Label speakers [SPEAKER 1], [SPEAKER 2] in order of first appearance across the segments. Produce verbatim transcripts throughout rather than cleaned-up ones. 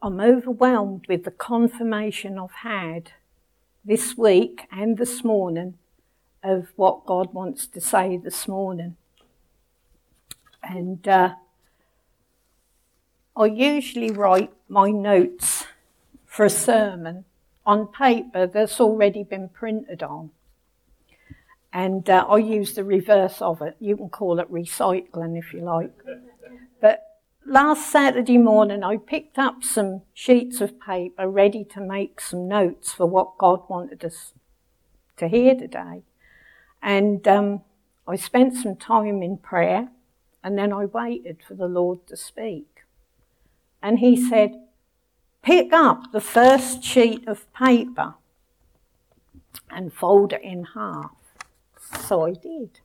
[SPEAKER 1] I'm overwhelmed with the confirmation I've had this week and this morning of what God wants to say this morning. And uh, I usually write my notes for a sermon on paper that's already been printed on. And uh, I use the reverse of it. You can call it recycling if you like. But last Saturday morning I picked up some sheets of paper ready to make some notes for what God wanted us to hear today. And um, I spent some time in prayer, and then I waited for the Lord to speak. And he said, pick up the first sheet of paper and fold it in half. So I did.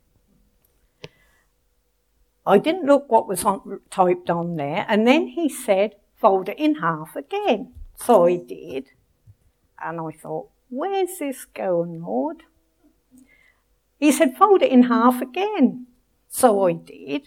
[SPEAKER 1] I didn't look what was on, typed on there, and then he said, fold it in half again. So I did. And I thought, where's this going, Lord? He said, fold it in half again. So I did.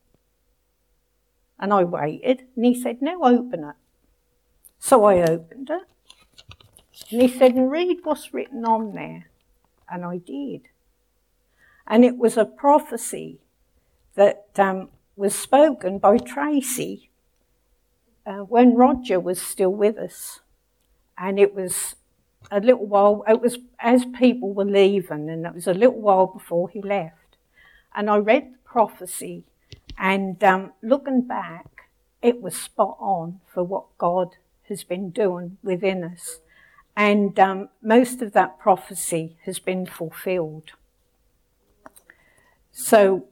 [SPEAKER 1] And I waited, and he said, now open it. So I opened it. And he said, and read what's written on there. And I did. And it was a prophecy that um, was spoken by Tracy uh, when Roger was still with us. And it was a little while, it was as people were leaving, and it was a little while before he left. And I read the prophecy, and um, looking back, it was spot on for what God has been doing within us. And um, most of that prophecy has been fulfilled. So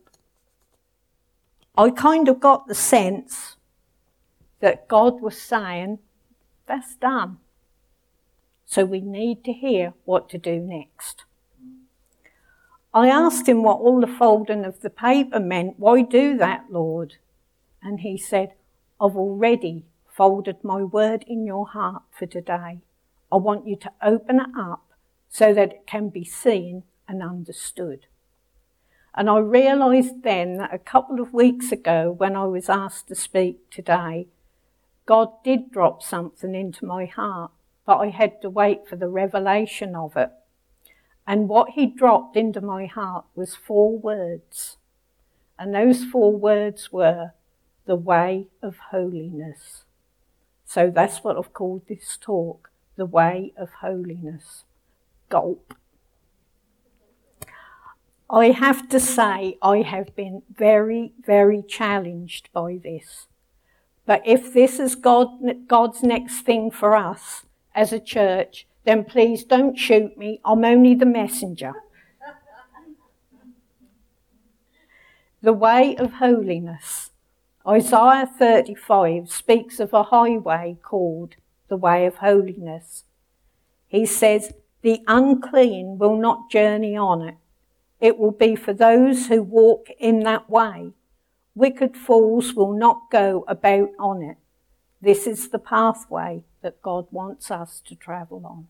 [SPEAKER 1] I kind of got the sense that God was saying, that's done. So we need to hear what to do next. I asked him what all the folding of the paper meant. Why do that, Lord? And he said, I've already folded my word in your heart for today. I want you to open it up so that it can be seen and understood. And I realised then that a couple of weeks ago, when I was asked to speak today, God did drop something into my heart, but I had to wait for the revelation of it. And what he dropped into my heart was four words. And those four words were, the way of holiness. So that's what I've called this talk, the way of holiness. Gulp. I have to say I have been very, very challenged by this. But if this is God, God's next thing for us as a church, then please don't shoot me. I'm only the messenger. The way of holiness. Isaiah thirty-five speaks of a highway called the way of holiness. He says, the unclean will not journey on it. It will be for those who walk in that way. Wicked fools will not go about on it. This is the pathway that God wants us to travel on.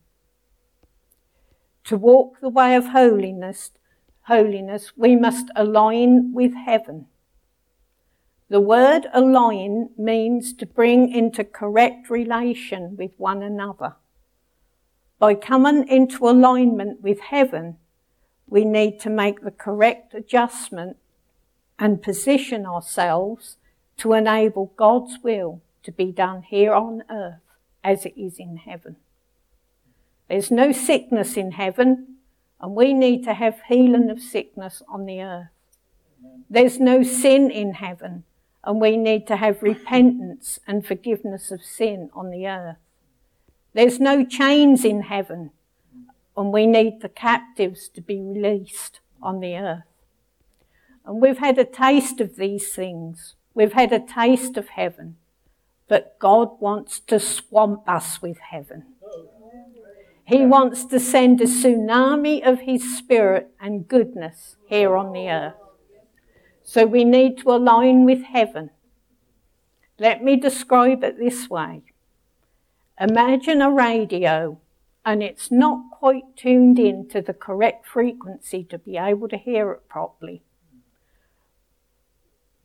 [SPEAKER 1] To walk the way of holiness, holiness, we must align with heaven. The word align means to bring into correct relation with one another. By coming into alignment with heaven, we need to make the correct adjustment and position ourselves to enable God's will to be done here on earth as it is in heaven. There's no sickness in heaven, and we need to have healing of sickness on the earth. There's no sin in heaven, and we need to have repentance and forgiveness of sin on the earth. There's no chains in heaven, and we need the captives to be released on the earth. And we've had a taste of these things. We've had a taste of heaven. But God wants to swamp us with heaven. He wants to send a tsunami of his spirit and goodness here on the earth. So we need to align with heaven. Let me describe it this way. Imagine a radio, and it's not quite tuned in to the correct frequency to be able to hear it properly.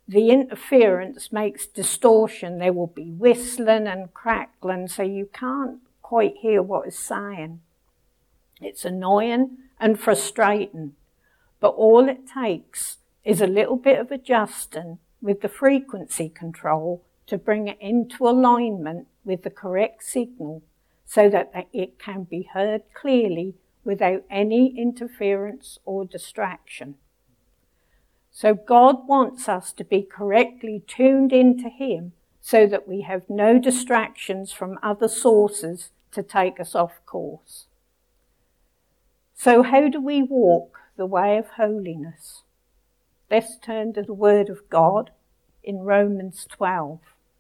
[SPEAKER 1] the interference makes distortion. There will be whistling and crackling, so you can't quite hear what it's saying. It's annoying and frustrating, but all it takes is a little bit of adjusting with the frequency control to bring it into alignment with the correct signal so that it can be heard clearly without any interference or distraction. So God wants us to be correctly tuned into Him so that we have no distractions from other sources to take us off course. So how do we walk the way of holiness? Let's turn to the Word of God in Romans twelve.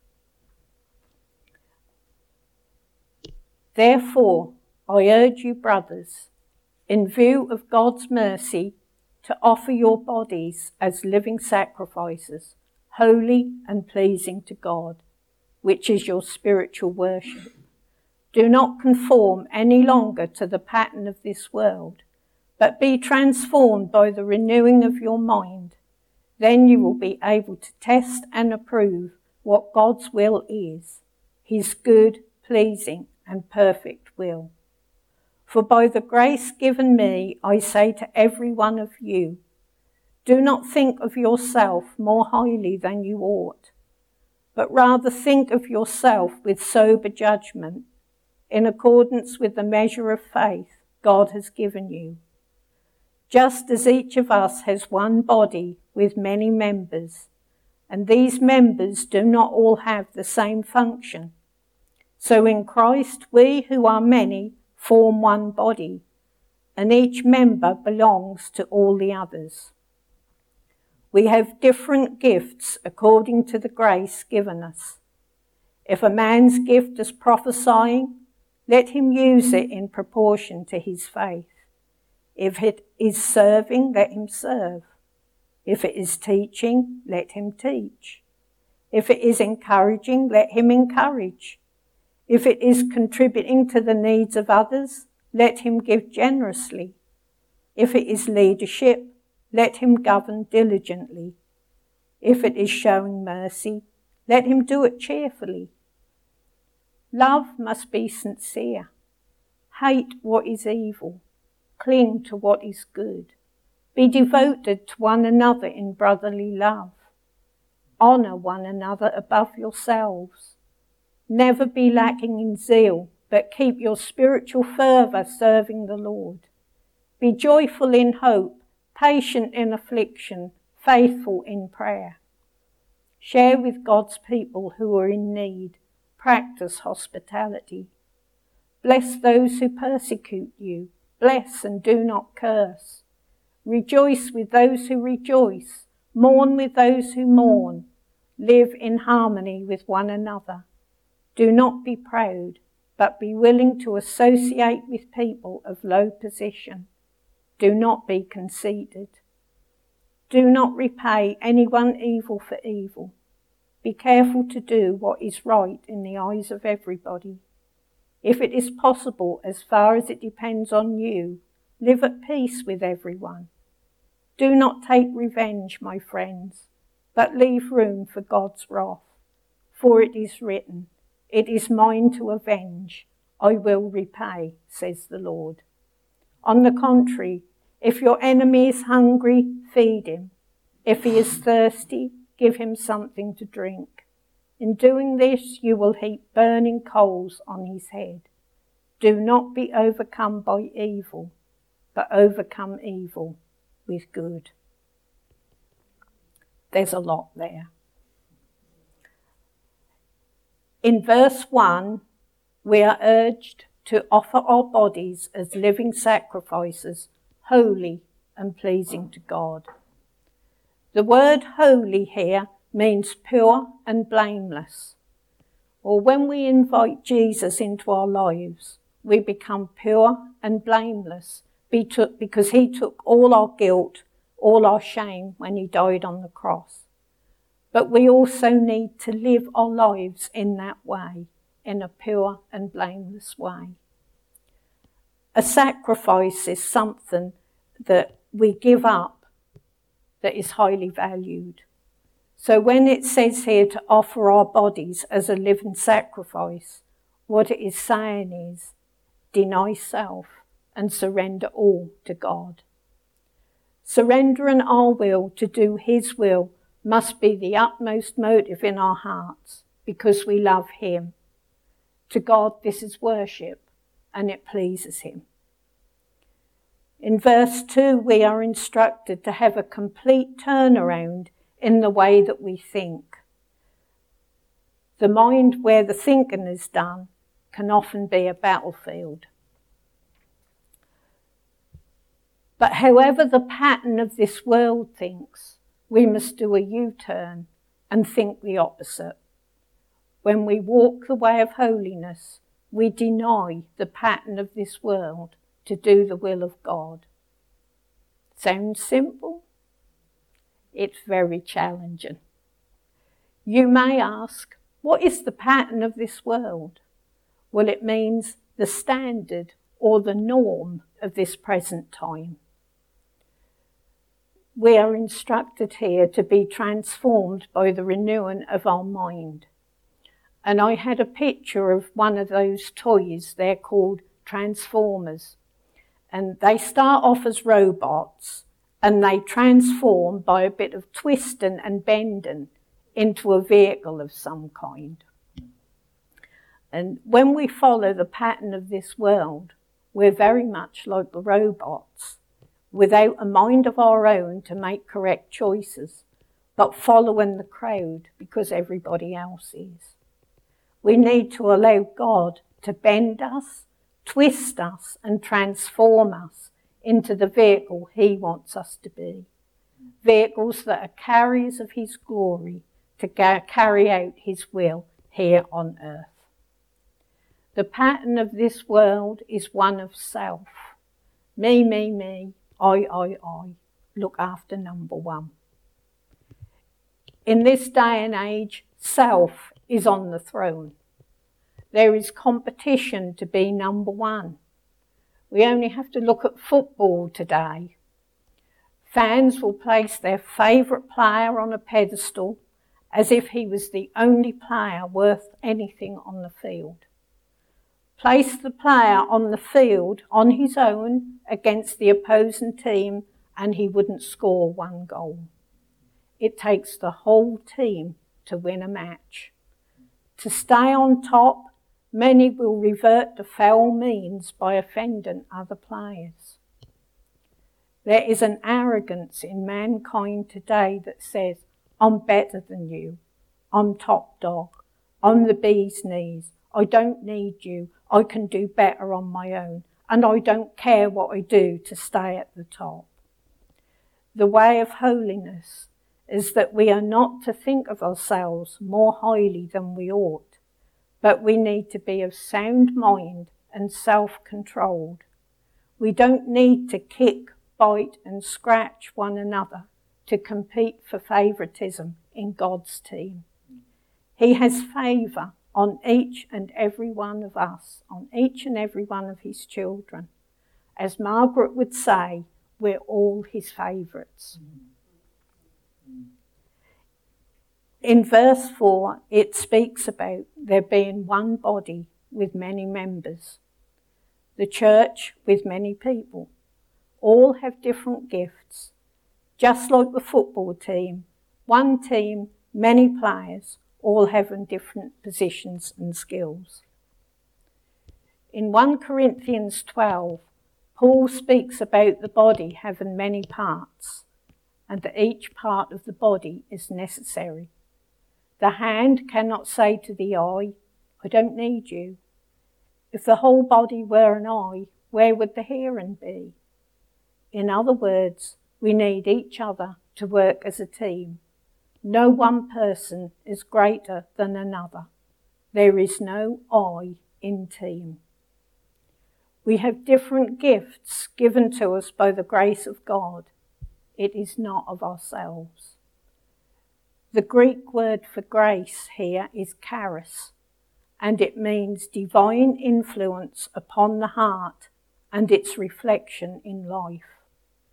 [SPEAKER 1] Therefore, I urge you, brothers, in view of God's mercy, to offer your bodies as living sacrifices, holy and pleasing to God, which is your spiritual worship. Do not conform any longer to the pattern of this world, but be transformed by the renewing of your mind. Then you will be able to test and approve what God's will is, His good, pleasing, and perfect will. For by the grace given me, I say to every one of you, do not think of yourself more highly than you ought, but rather think of yourself with sober judgment, in accordance with the measure of faith God has given you. Just as each of us has one body with many members, and these members do not all have the same function, so in Christ we who are many form one body, and each member belongs to all the others. We have different gifts according to the grace given us. If a man's gift is prophesying, let him use it in proportion to his faith. If it is serving, let him serve. If it is teaching, let him teach. If it is encouraging, let him encourage. If it is contributing to the needs of others, let him give generously. If it is leadership, let him govern diligently. If it is showing mercy, let him do it cheerfully. Love must be sincere. Hate what is evil. Cling to what is good. Be devoted to one another in brotherly love. Honour one another above yourselves. Never be lacking in zeal, but keep your spiritual fervour serving the Lord. Be joyful in hope, patient in affliction, faithful in prayer. Share with God's people who are in need. Practice hospitality. Bless those who persecute you. Bless and do not curse. Rejoice with those who rejoice. Mourn with those who mourn. Live in harmony with one another. Do not be proud, but be willing to associate with people of low position. Do not be conceited. Do not repay anyone evil for evil. Be careful to do what is right in the eyes of everybody. If it is possible, as far as it depends on you, live at peace with everyone. Do not take revenge, my friends, but leave room for God's wrath. For it is written, it is mine to avenge, I will repay, says the Lord. On the contrary, if your enemy is hungry, feed him. If he is thirsty, give him something to drink. In doing this, you will heap burning coals on his head. Do not be overcome by evil, but overcome evil with good. There's a lot there. In verse one, we are urged to offer our bodies as living sacrifices, holy and pleasing to God. The word holy here means pure and blameless. Or when we invite Jesus into our lives, we become pure and blameless because he took all our guilt, all our shame when he died on the cross. But we also need to live our lives in that way, in a pure and blameless way. A sacrifice is something that we give up that is highly valued. So when it says here to offer our bodies as a living sacrifice, what it is saying is deny self and surrender all to God. Surrendering our will to do his will must be the utmost motive in our hearts because we love him. To God, this is worship and it pleases him. In verse two, we are instructed to have a complete turnaround in the way that we think. The mind where the thinking is done can often be a battlefield. But however the pattern of this world thinks, we must do a U-turn and think the opposite. When we walk the way of holiness, we deny the pattern of this world to do the will of God. Sounds simple? It's very challenging. You may ask, what is the pattern of this world? Well, it means the standard or the norm of this present time. We are instructed here to be transformed by the renewing of our mind. And I had a picture of one of those toys, they're called Transformers. And they start off as robots and they transform by a bit of twisting and bending into a vehicle of some kind. And when we follow the pattern of this world, we're very much like the robots, without a mind of our own to make correct choices, but following the crowd because everybody else is. We need to allow God to bend us, twist us, and transform us into the vehicle he wants us to be. Vehicles that are carriers of his glory to carry out his will here on earth. The pattern of this world is one of self. Me, me, me, I, I, I. Look after number one. In this day and age, self is on the throne. There is competition to be number one. We only have to look at football today. Fans will place their favourite player on a pedestal as if he was the only player worth anything on the field. Place the player on the field on his own against the opposing team and he wouldn't score one goal. It takes the whole team to win a match. To stay on top, many will revert to foul means by offending other players. There is an arrogance in mankind today that says, I'm better than you, I'm top dog, I'm the bee's knees, I don't need you, I can do better on my own, and I don't care what I do to stay at the top. The way of holiness is that we are not to think of ourselves more highly than we ought, but we need to be of sound mind and self-controlled. We don't need to kick, bite and scratch one another to compete for favouritism in God's team. He has favour on each and every one of us, on each and every one of his children. As Margaret would say, we're all his favourites. In verse four, it speaks about there being one body with many members. The church with many people. All have different gifts. Just like the football team, one team, many players, all having different positions and skills. In First Corinthians twelve, Paul speaks about the body having many parts, and that each part of the body is necessary. The hand cannot say to the eye, I don't need you. If the whole body were an eye, where would the hearing be? In other words, we need each other to work as a team. No one person is greater than another. There is no I in team. We have different gifts given to us by the grace of God. It is not of ourselves. The Greek word for grace here is charis, and it means divine influence upon the heart and its reflection in life.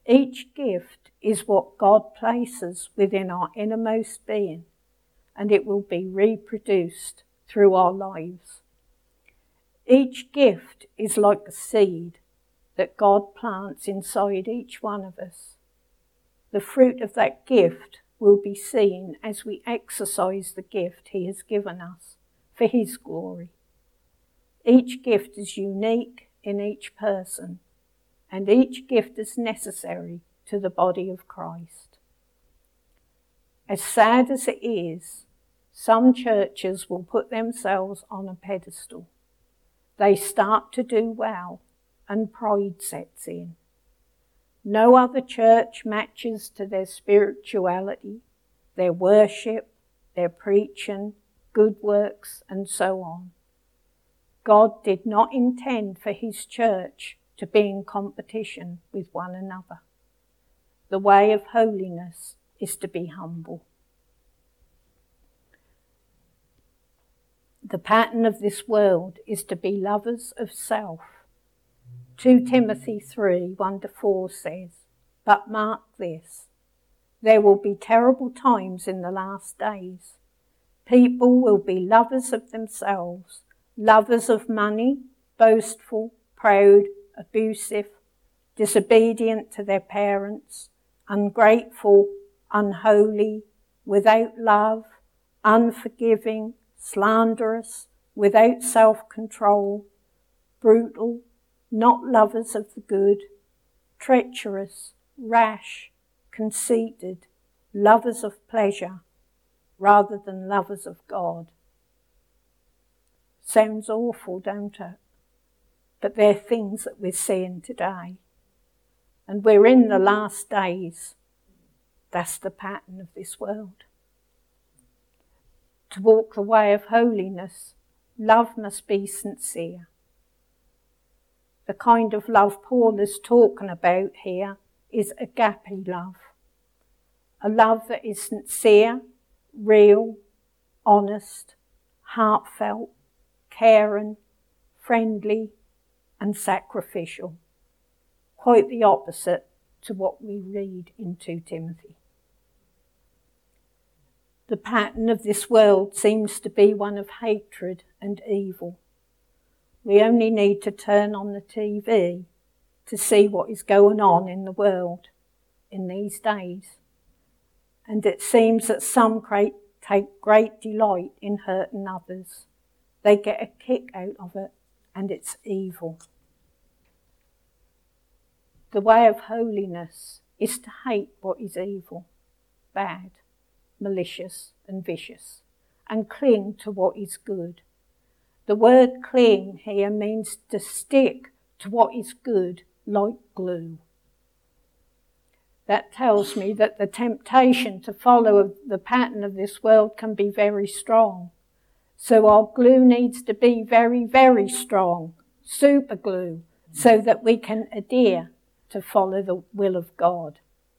[SPEAKER 1] Each gift is what God places within our innermost being, and it will be reproduced through our lives. Each gift is like a seed that God plants inside each one of us. The fruit of that gift will be seen as we exercise the gift He has given us for His glory. Each gift is unique in each person, and each gift is necessary to the body of Christ. As sad as it is, some churches will put themselves on a pedestal. They start to do well, and pride sets in. No other church matches to their spirituality, their worship, their preaching, good works, and so on. God did not intend for His church to be in competition with one another. The way of holiness is to be humble. The pattern of this world is to be lovers of self. Second Timothy three, one to four says, "But mark this, there will be terrible times in the last days. People will be lovers of themselves, lovers of money, boastful, proud, abusive, disobedient to their parents, ungrateful, unholy, without love, unforgiving, slanderous, without self-control, brutal, not lovers of the good, treacherous, rash, conceited, lovers of pleasure, rather than lovers of God." Sounds awful, don't it? But they're things that we're seeing today. And we're in the last days. That's the pattern of this world. To walk the way of holiness, love must be sincere. The kind of love Paul is talking about here is agape love. A love that is sincere, real, honest, heartfelt, caring, friendly, and sacrificial. Quite the opposite to what we read in Second Timothy. The pattern of this world seems to be one of hatred and evil. We only need to turn on the T V to see what is going on in the world in these days. And it seems that some great, take great delight in hurting others. They get a kick out of it, and it's evil. The way of holiness is to hate what is evil, bad, malicious, and vicious, and cling to what is good. The word cling here means to stick to what is good like glue. That tells me that the temptation to follow the pattern of this world can be very strong. So our glue needs to be very, very strong, super glue, so that we can adhere to follow the will of God.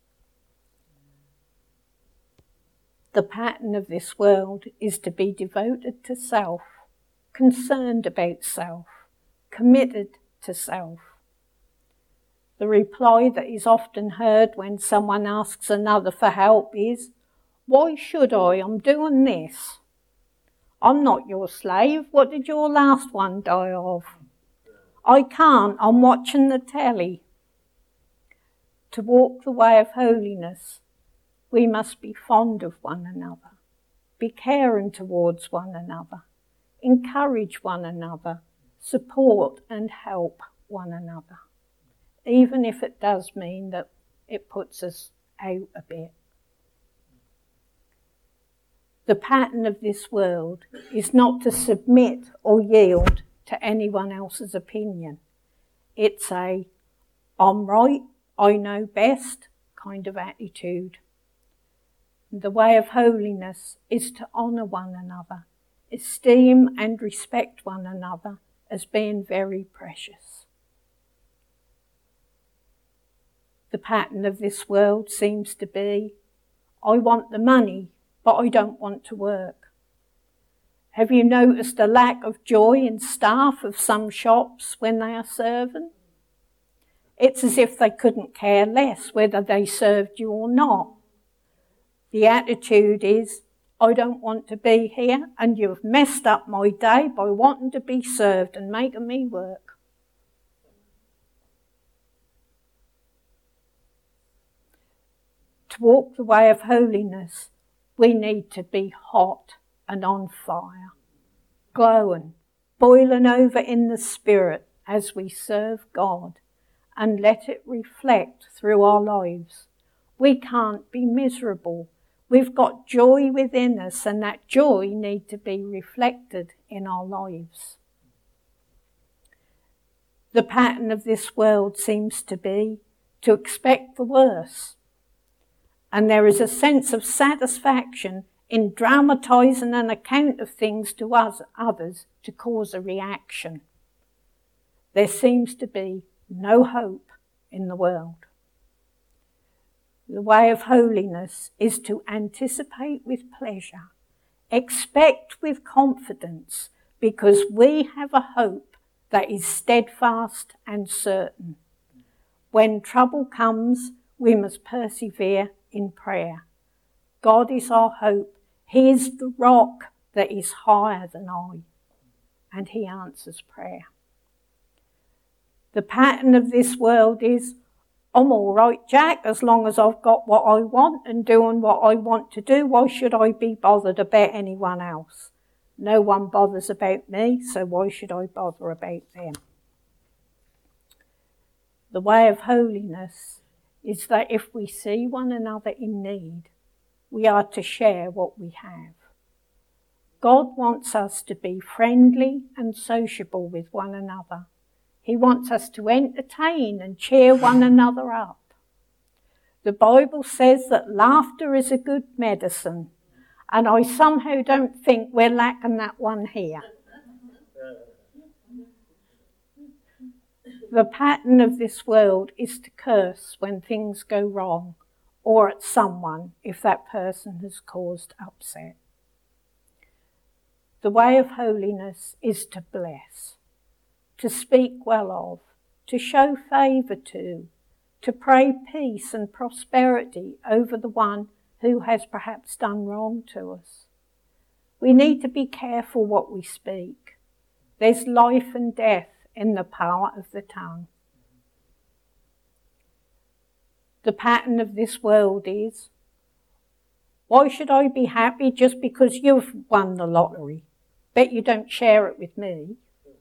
[SPEAKER 1] The pattern of this world is to be devoted to self, concerned about self, committed to self. The reply that is often heard when someone asks another for help is, "Why should I? I'm doing this." "I'm not your slave. What did your last one die of?" "I can't. I'm watching the telly." To walk the way of holiness, we must be fond of one another, be caring towards one another, encourage one another, support and help one another, even if it does mean that it puts us out a bit. The pattern of this world is not to submit or yield to anyone else's opinion. It's a, "I'm right, I know best" kind of attitude. The way of holiness is to honour one another, esteem and respect one another as being very precious. The pattern of this world seems to be, "I want the money, but I don't want to work." Have you noticed a lack of joy in staff of some shops when they are serving? It's as if they couldn't care less whether they served you or not. The attitude is, I don't want to be here, and you've messed up my day by wanting to be served and making me work. To walk the way of holiness, we need to be hot and on fire, glowing, boiling over in the Spirit as we serve God, and let it reflect through our lives. We can't be miserable. We've got joy within us, and that joy needs to be reflected in our lives. The pattern of this world seems to be to expect the worst. And there is a sense of satisfaction in dramatising an account of things to us, others to cause a reaction. There seems to be no hope in the world. The way of holiness is to anticipate with pleasure, expect with confidence, because we have a hope that is steadfast and certain. When trouble comes, we must persevere in prayer. God is our hope. He is the rock that is higher than I, and he answers prayer. The pattern of this world is, I'm all right, Jack, as long as I've got what I want and doing what I want to do. Why should I be bothered about anyone else? No one bothers about me, so why should I bother about them? The way of holiness is that if we see one another in need, we are to share what we have. God wants us to be friendly and sociable with one another. He wants us to entertain and cheer one another up. The Bible says that laughter is a good medicine, and I somehow don't think we're lacking that one here. The pattern of this world is to curse when things go wrong, or at someone if that person has caused upset. The way of holiness is to bless, to speak well of, to show favour to, to pray peace and prosperity over the one who has perhaps done wrong to us. We need to be careful what we speak. There's life and death in the power of the tongue. The pattern of this world is, why should I be happy just because you've won the lottery? Bet you don't share it with me.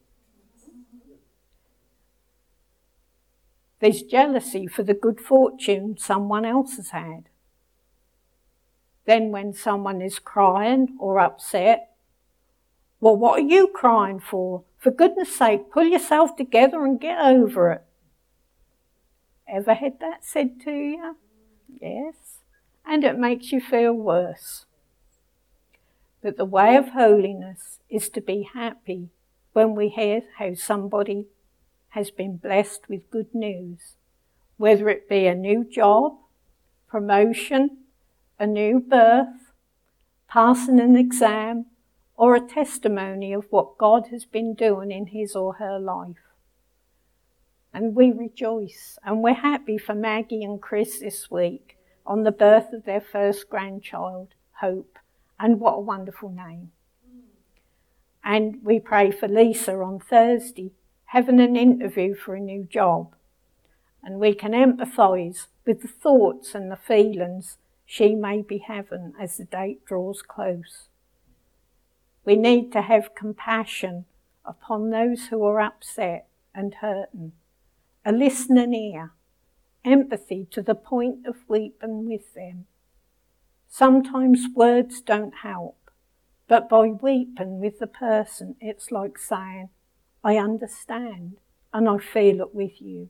[SPEAKER 1] There's jealousy for the good fortune someone else has had. Then when someone is crying or upset, well, what are you crying for? For goodness sake, pull yourself together and get over it. Ever had that said to you? Yes. And it makes you feel worse. But the way of holiness is to be happy when we hear how somebody has been blessed with good news, whether it be a new job, promotion, a new birth, passing an exam, or a testimony of what God has been doing in his or her life. And we rejoice, and we're happy for Maggie and Chris this week on the birth of their first grandchild, Hope, and what a wonderful name. And we pray for Lisa on Thursday, having an interview for a new job. And we can empathise with the thoughts and the feelings she may be having as the date draws close. We need to have compassion upon those who are upset and hurting, a listening ear, empathy to the point of weeping with them. Sometimes words don't help, but by weeping with the person, it's like saying, I understand and I feel it with you.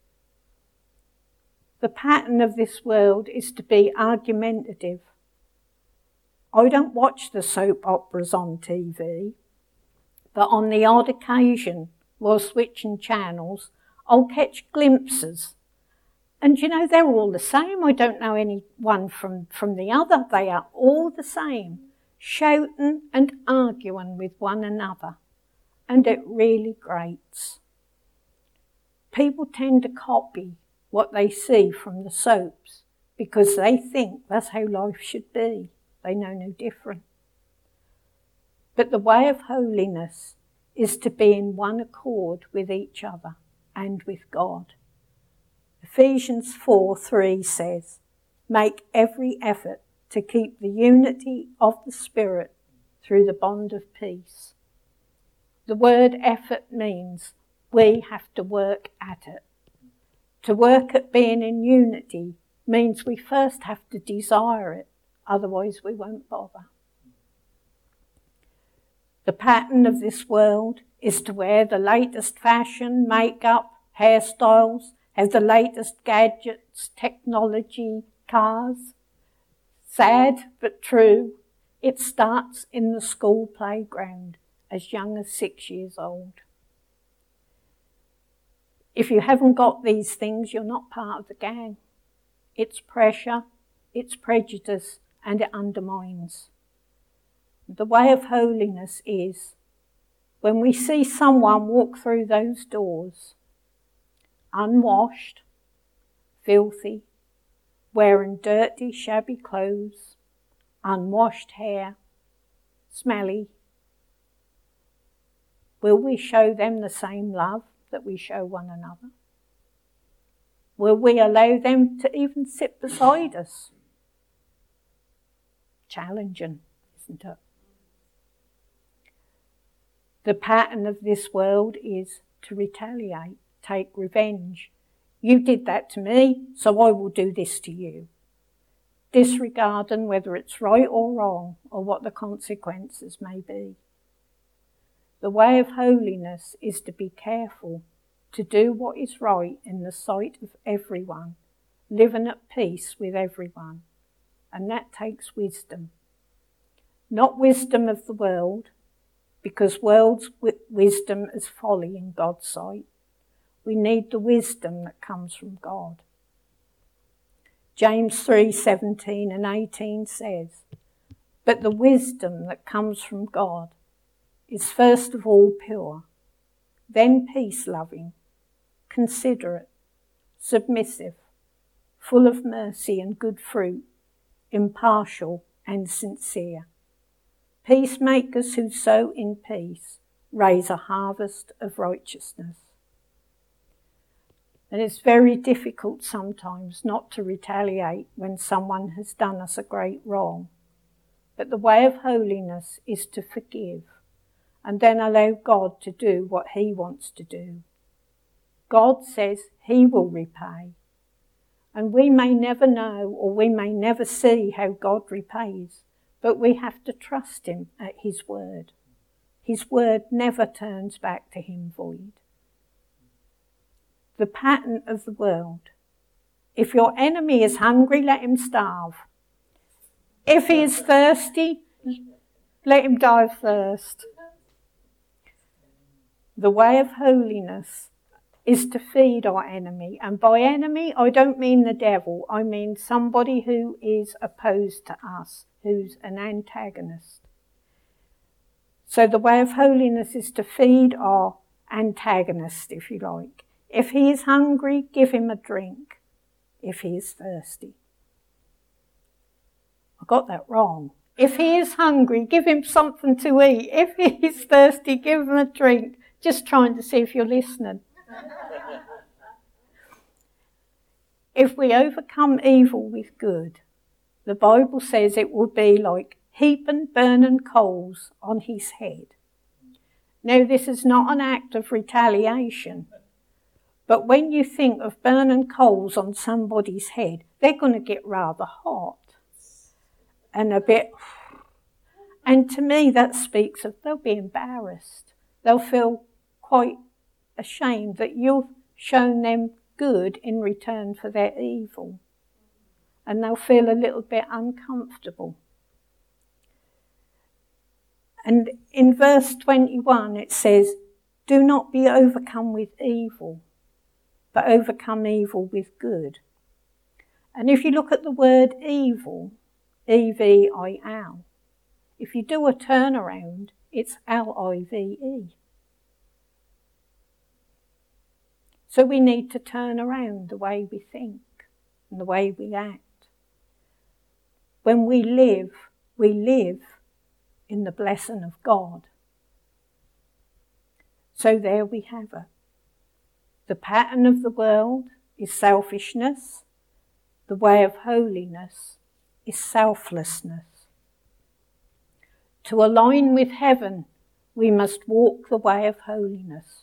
[SPEAKER 1] The pattern of this world is to be argumentative. I don't watch the soap operas on T V, but on the odd occasion, while switching channels, I'll catch glimpses. And you know, they're all the same. I don't know any one from, from the other. They are all the same, shouting and arguing with one another. And it really grates. People tend to copy what they see from the soaps because they think that's how life should be. They know no different. But the way of holiness is to be in one accord with each other and with God. Ephesians four three says, "Make every effort to keep the unity of the Spirit through the bond of peace." The word effort means we have to work at it. To work at being in unity means we first have to desire it, otherwise we won't bother. The pattern of this world is to wear the latest fashion, makeup, hairstyles, have the latest gadgets, technology, cars. Sad but true, it starts in the school playground as young as six years old. If you haven't got these things, you're not part of the gang. It's pressure, it's prejudice, and it undermines. The way of holiness is when we see someone walk through those doors, unwashed, filthy, wearing dirty, shabby clothes, unwashed hair, smelly, will we show them the same love that we show one another? Will we allow them to even sit beside us? Challenging, isn't it? The pattern of this world is to retaliate, take revenge. You did that to me, so I will do this to you. Disregarding whether it's right or wrong or what the consequences may be. The way of holiness is to be careful, to do what is right in the sight of everyone, living at peace with everyone. And that takes wisdom. Not wisdom of the world, because world's w- wisdom is folly in God's sight. We need the wisdom that comes from God. James three seventeen and eighteen says, "But the wisdom that comes from God is first of all pure, then peace-loving, considerate, submissive, full of mercy and good fruit, impartial and sincere. Peacemakers who sow in peace raise a harvest of righteousness." And it's very difficult sometimes not to retaliate when someone has done us a great wrong. But the way of holiness is to forgive and then allow God to do what he wants to do. God says he will repay. And we may never know or we may never see how God repays, but we have to trust him at his word. His word never turns back to him void. The pattern of the world. If your enemy is hungry, let him starve. If he is thirsty, let him die of thirst. The way of holiness is to feed our enemy. And by enemy, I don't mean the devil. I mean somebody who is opposed to us, who's an antagonist. So the way of holiness is to feed our antagonist, if you like. If he is hungry, give him a drink. If he is thirsty. I got that wrong. If he is hungry, give him something to eat. If he is thirsty, give him a drink. Just trying to see if you're listening. If we overcome evil with good, the Bible says it will be like heaping burning coals on his head. Now, this is not an act of retaliation, but when you think of burning coals on somebody's head, they're going to get rather hot and a bit... And to me, that speaks of they'll be embarrassed. They'll feel quite ashamed that you've shown them good in return for their evil. And they'll feel a little bit uncomfortable. And in verse twenty-one it says, "Do not be overcome with evil, but overcome evil with good." And if you look at the word evil, E V I L, if you do a turnaround, it's L I V E. So we need to turn around the way we think and the way we act. When we live, we live in the blessing of God. So there we have it. The pattern of the world is selfishness. The way of holiness is selflessness. To align with heaven, we must walk the way of holiness.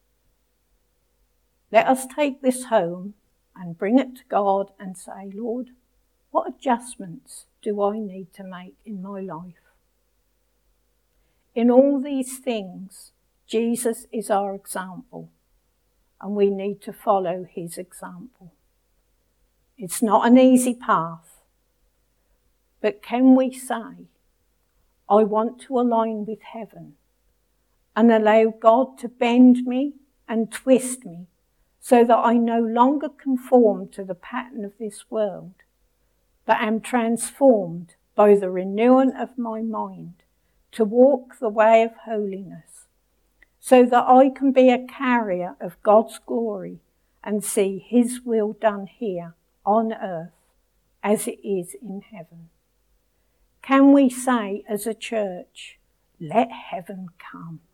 [SPEAKER 1] Let us take this home and bring it to God and say, Lord, what adjustments do I need to make in my life? In all these things, Jesus is our example, and we need to follow his example. It's not an easy path, but can we say, I want to align with heaven and allow God to bend me and twist me so that I no longer conform to the pattern of this world, but am transformed by the renewing of my mind to walk the way of holiness, so that I can be a carrier of God's glory and see his will done here on earth as it is in heaven. Can we say as a church, let heaven come?